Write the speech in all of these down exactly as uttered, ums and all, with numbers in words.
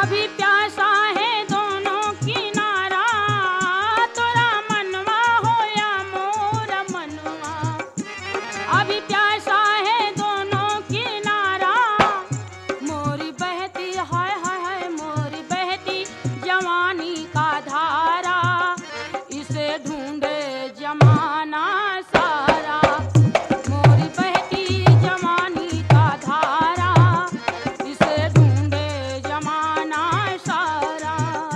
अभी प्यासा है दोनों किनारा, तोरा मनवा हो या मोर मनवा। अभी प्यासा है दोनों किनारा, मोरी बहती हाय हाय हाय मोरी बहती जवानी का धारा, इसे ढूंढे जमाना सारा। मोरी बहती जवानी का धारा, इसे ढूंढे जमाना सारा।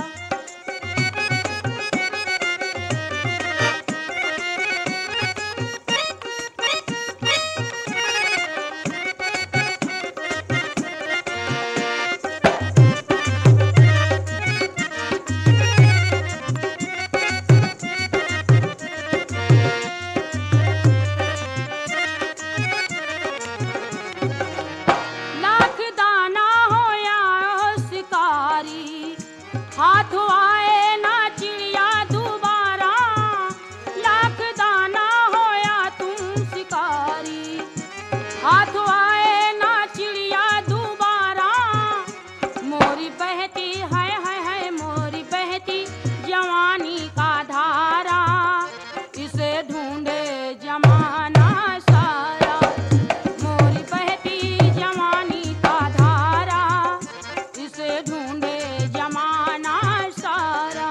लाख दाना हो या शिकारी, हाथ आए ना चिड़िया दोबारा। लाख दाना हो या तुम शिकारी, हाथ आए ना चिड़िया दोबारा। मोरी बहती है है है मोरी बहती जवानी का धारा, इसे ढूंढे जमाना सारा। मोरी बहती जवानी का धारा, इसे ढूंढे जमाना सारा।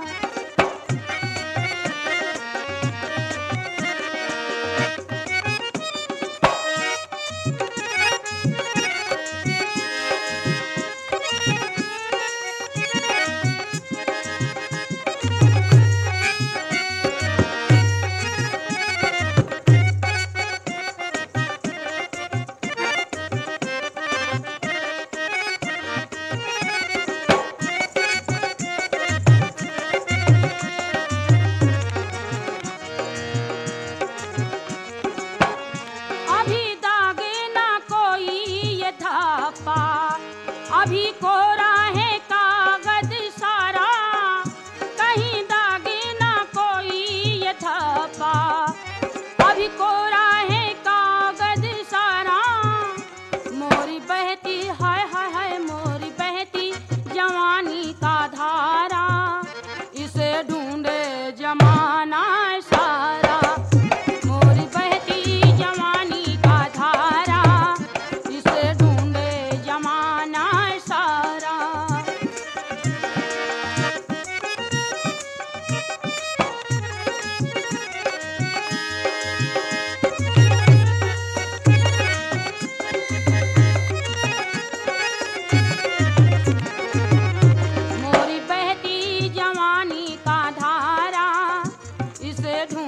अभी दागे ना कोई ये धापा, अभी कोरा है कागज सारा। कहीं दागे ना कोई ये धापा, अभी कोरा है कागज सारा। मोरी बहती हाय हाय हाय मोरी बहती जवानी का धारा, इसे ढूंढे जमाना सारा। मोरी बहती जवानी का धारा, इसे ढूंढे जमाना सारा। मोरी बहती जवानी का धारा, इसे